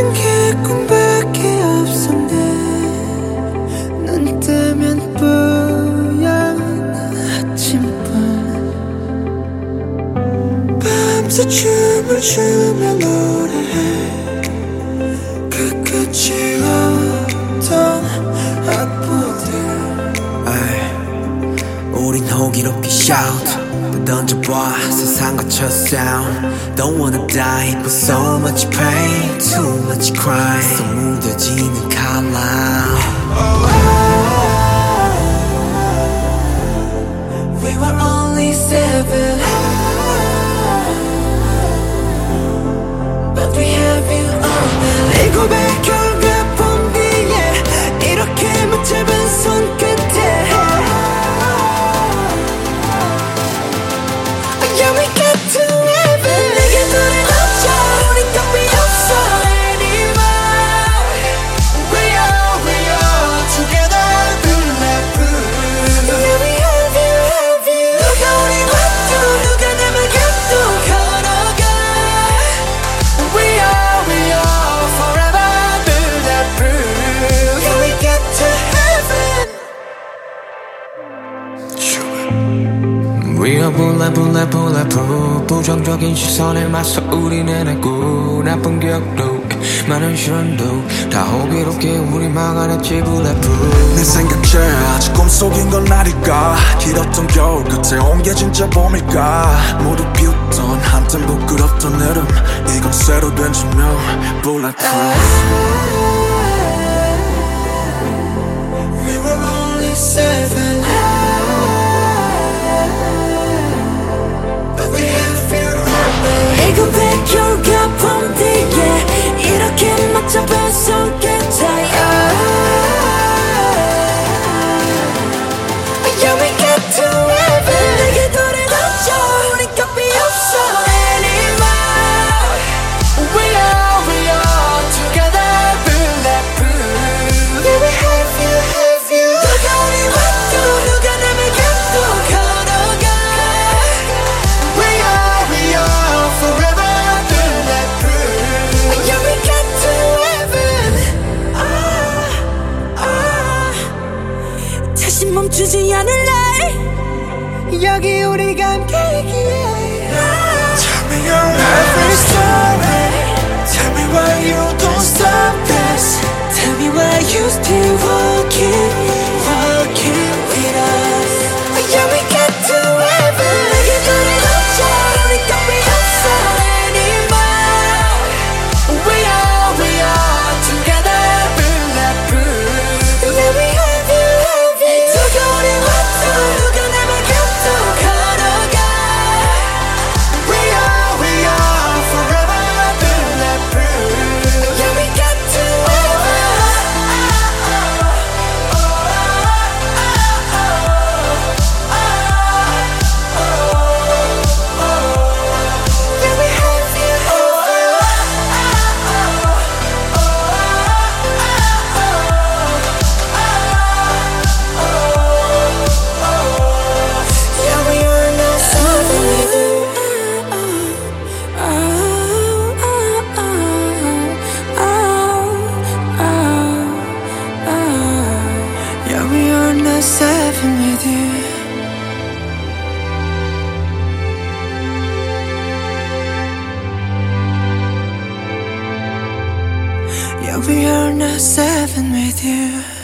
가진 게 꿈밖에 없었네. 눈 뜨면 뿌연 아침밤, 밤새 춤을 추며 노래해. 끝끝이 없던 악보들. 우린 호기롭게 shout 던져봐 세상 거쳐 sound. Don't wanna die but so much pain, too much crying. 속 무뎌지는 칼날. We were only 7, but we have you all now. 일곱의 겨울과 봄 뒤에 이렇게 못 잡은 손끝에 Yeah, we got to heaven. 내게 눈을 감자 우린 답이 없어 anymore. We are together bulletproof. Yeah, we have you. 누가 우리 와도 누가 남을 가도 걸어가. We are forever bulletproof. Yeah, we get to heaven. We are bulletproof. 부정적인 시선에 맞서 우리는 했고, 나쁜 기억도 많은 시련도 다 호기롭게 우리 막아냈지. bulletproof. 내 생각에 아직 꿈속인 건 아닐까. 길었던 겨울 끝에 온 게 진짜 봄일까. 모두 비웃던 한땐 부끄럽던 여름, 이건 새로 된 조명. bulletproof. We were only 7, but we have you all now. 일곱의 겨울과 봄 뒤에 이렇게 맞잡은 손끝에 Yeah, we get to heaven. 내게 눈을 감자 우린 겁이 없어 anymore. We are together bulletproof. Yeah, we have you. 누가 우리 와도 누가 남을 가도 걸어가. We are forever bulletproof. Yeah, we get to heaven. 다시 멈추지 않을래. 여기 우리가 함께이기에. Tell me your every story. Tell me why you don't stop this. Tell me why you still walking with us. Yeah, we get to heaven. 내게 눈을 감자 우린 겁이 없어 anymore. We are together bulletproof. Yeah, we have you. 누가 우리 와도 누가 남을 가도 걸어가. We are forever bulletproof. Yeah, we get to Yeah, we have you. Yeah, we are not something we do. Yeah, we are not 7 with you. Yeah, we are not 7 with you.